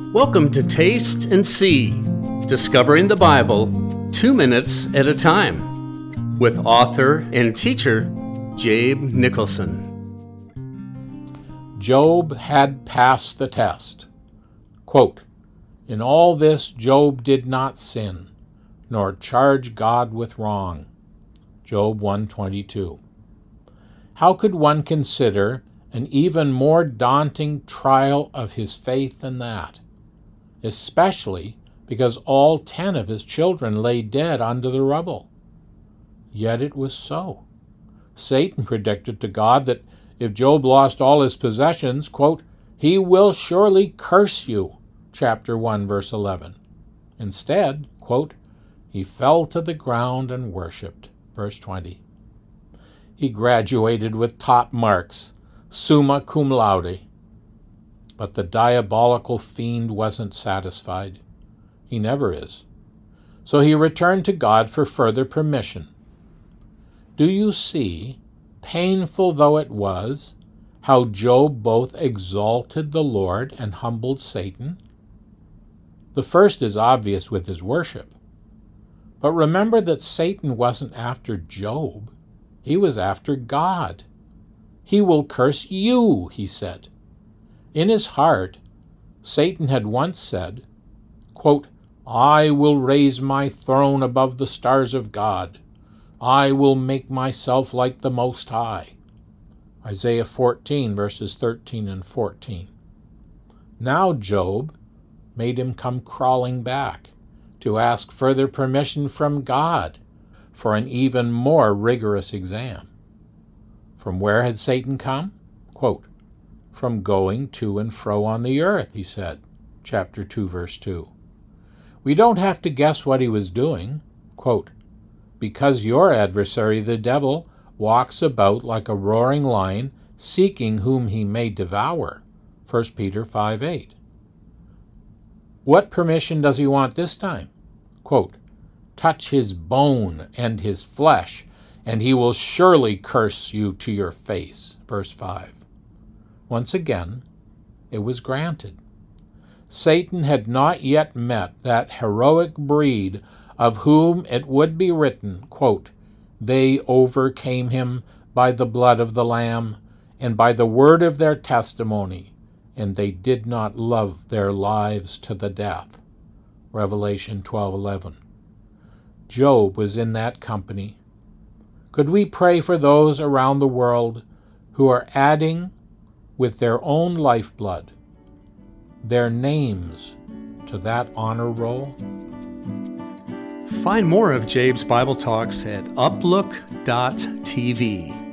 Welcome to Taste and See, discovering the Bible 2 minutes at a time, with author and teacher Jabe Nicholson. Job had passed the test. Quote, "In all this Job did not sin, nor charge God with wrong." Job 1:22. How could one consider an even more daunting trial of his faith than that? Especially because all 10 of his children lay dead under the rubble. Yet it was so. Satan predicted to God that if Job lost all his possessions, quote, "he will surely curse you," chapter 1, verse 11. Instead, quote, "he fell to the ground and worshipped," verse 20. He graduated with top marks, summa cum laude. But the diabolical fiend wasn't satisfied. He never is. So he returned to God for further permission. Do you see, painful though it was, how Job both exalted the Lord and humbled Satan? The first is obvious with his worship. But remember that Satan wasn't after Job. He was after God. "He will curse you," he said. In his heart, Satan had once said, quote, "I will raise my throne above the stars of God. I will make myself like the Most High." Isaiah 14, verses 13 and 14. Now Job made him come crawling back to ask further permission from God for an even more rigorous exam. From where had Satan come? Quote, "From going to and fro on the earth," he said, chapter 2, verse 2. We don't have to guess what he was doing. Quote, "Because your adversary, the devil, walks about like a roaring lion, seeking whom he may devour." 1 Peter 5:8. What permission does he want this time? Quote, "Touch his bone and his flesh, and he will surely curse you to your face." Verse 5. Once again, it was granted. Satan had not yet met that heroic breed of whom it would be written, quote, "They overcame him by the blood of the Lamb and by the word of their testimony, and they did not love their lives to the death." Revelation 12:11. Job was in that company. Could we pray for those around the world who are adding, with their own lifeblood, their names to that honor roll? Find more of Jabe's Bible Talks at uplook.tv.